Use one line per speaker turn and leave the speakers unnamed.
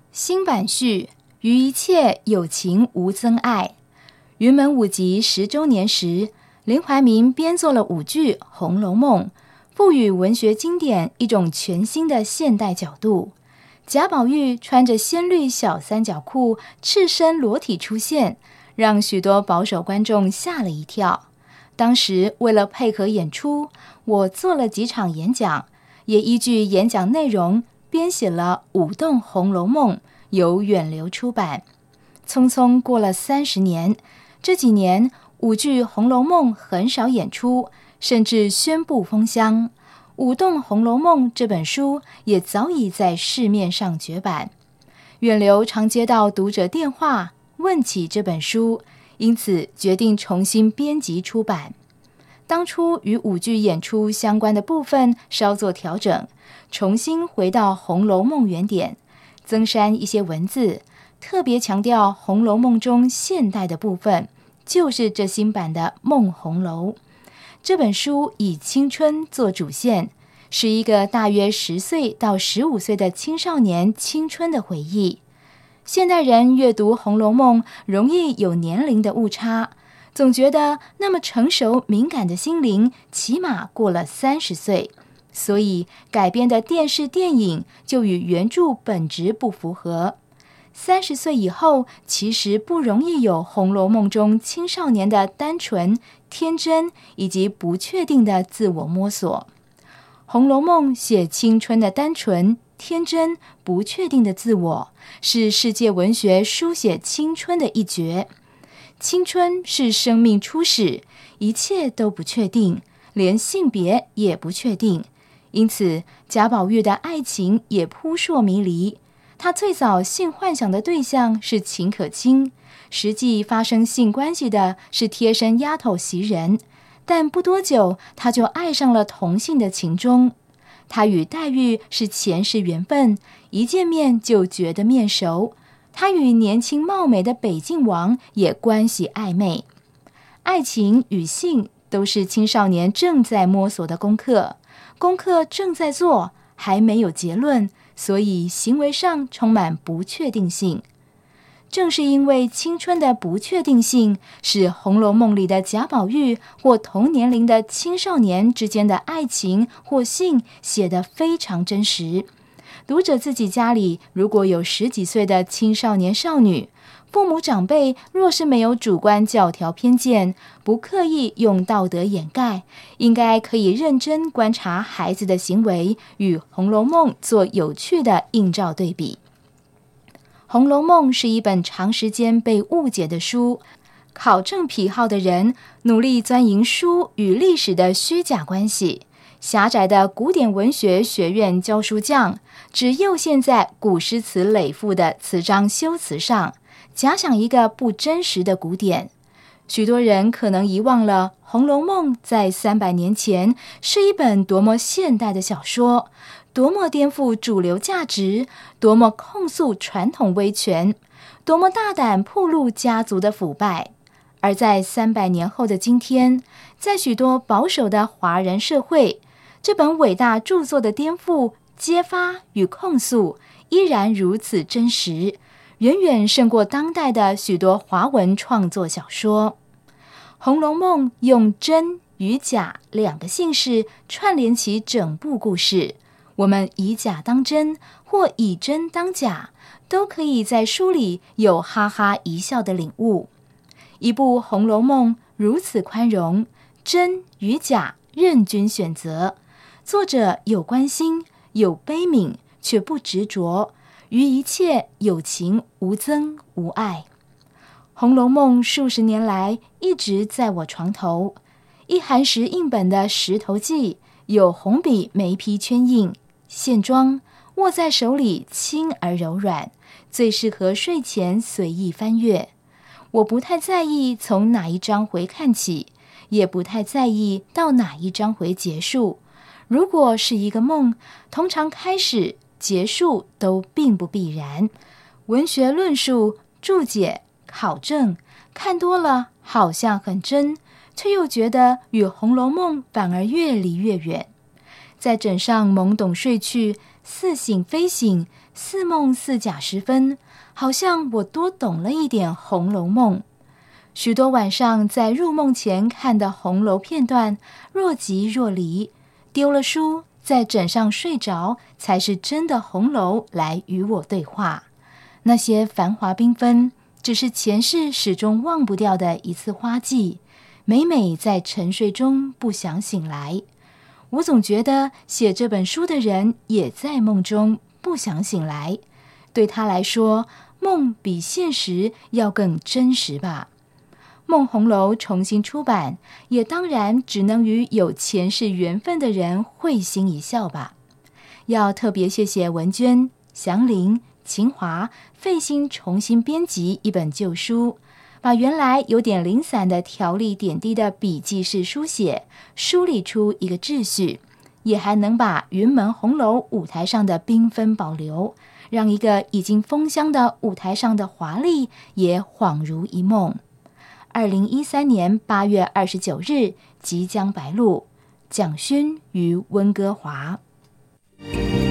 新版序，于一切有情无增爱。云门舞集10周年时，林怀民编作了舞剧《红楼梦》，赋予文学经典一种全新的现代角度。贾宝玉穿着鲜绿小三角裤，赤身裸体出现，让许多保守观众吓了一跳。当时为了配合演出，我做了几场演讲，也依据演讲内容编写了《舞动红楼梦》，由远流出版。匆匆过了30年，这几年舞剧《红楼梦》很少演出，甚至宣布封箱。《舞动红楼梦》这本书也早已在市面上绝版。远流常接到读者电话问起这本书，因此决定重新编辑出版。当初与舞剧演出相关的部分稍作调整，重新回到《红楼梦》原点，增删一些文字，特别强调《红楼梦》中现代的部分，就是这新版的《梦红楼》。这本书以青春做主线，是一个大约10岁到15岁的青少年青春的回忆。现代人阅读《红楼梦》容易有年龄的误差，总觉得那么成熟敏感的心灵起码过了30岁，所以改编的电视电影就与原著本质不符合。30岁以后，其实不容易有《红楼梦》中青少年的单纯、天真以及不确定的自我摸索。《红楼梦》写青春的单纯、天真、不确定的自我，是世界文学书写青春的一绝。青春是生命初始，一切都不确定，连性别也不确定。因此，贾宝玉的爱情也扑朔迷离。他最早性幻想的对象是秦可卿，实际发生性关系的是贴身丫头袭人，但不多久他就爱上了同性的秦钟。他与黛玉是前世缘分，一见面就觉得面熟。他与年轻貌美的北静王也关系暧昧。爱情与性都是青少年正在摸索的功课，功课正在做，还没有结论，所以行为上充满不确定性。正是因为青春的不确定性，使《红楼梦》里的贾宝玉或同年龄的青少年之间的爱情或性写得非常真实。读者自己家里如果有10几岁的青少年少女，父母长辈若是没有主观教条偏见，不刻意用道德掩盖，应该可以认真观察孩子的行为，与《红楼梦》做有趣的映照对比。《红楼梦》是一本长时间被误解的书，考证癖好的人努力钻营书与历史的虚假关系，狭窄的古典文学学院教书匠只又陷在古诗词累赋的词章修辞上，假想一个不真实的古典。许多人可能遗忘了《红楼梦》在300年前是一本多么现代的小说，多么颠覆主流价值，多么控诉传统威权，多么大胆暴露家族的腐败。而在300年后的今天，在许多保守的华人社会，这本伟大著作的颠覆、揭发与控诉依然如此真实，远远胜过当代的许多华文创作小说。《红楼梦》用真与假2个姓氏串联起整部故事，我们以假当真或以真当假，都可以在书里有哈哈一笑的领悟。一部《红楼梦》如此宽容，真与假任君选择，作者有关心，有悲悯，却不执着，于一切有情无憎无爱。《红楼梦》数十年来一直在我床头，一寒食印本的《石头记》有红笔眉批圈印，线装，握在手里轻而柔软，最适合睡前随意翻阅。我不太在意从哪一章回看起，也不太在意到哪一章回结束。如果是一个梦，通常开始、结束都并不必然。文学论述、注解、考证，看多了好像很真，却又觉得与《红楼梦》反而越离越远。在枕上懵懂睡去，似醒非醒， 似梦似假时分，好像我多懂了一点《红楼梦》。许多晚上在入梦前看的红楼片段，若即若离，丢了书，在枕上睡着，才是真的红楼来与我对话。那些繁华缤纷，只是前世始终忘不掉的一次花季，每每在沉睡中不想醒来。我总觉得写这本书的人也在梦中不想醒来，对他来说，梦比现实要更真实吧。梦红楼重新出版，也当然只能与有前世缘分的人会心一笑吧。要特别谢谢文娟、祥林、秦华费心重新编辑一本旧书，把原来有点零散的条理点滴的笔记式书写梳理出一个秩序，也还能把云门红楼舞台上的缤纷保留，让一个已经封箱的舞台上的华丽也恍如一梦。2013年8月29日即将白露，蒋勋与温哥华。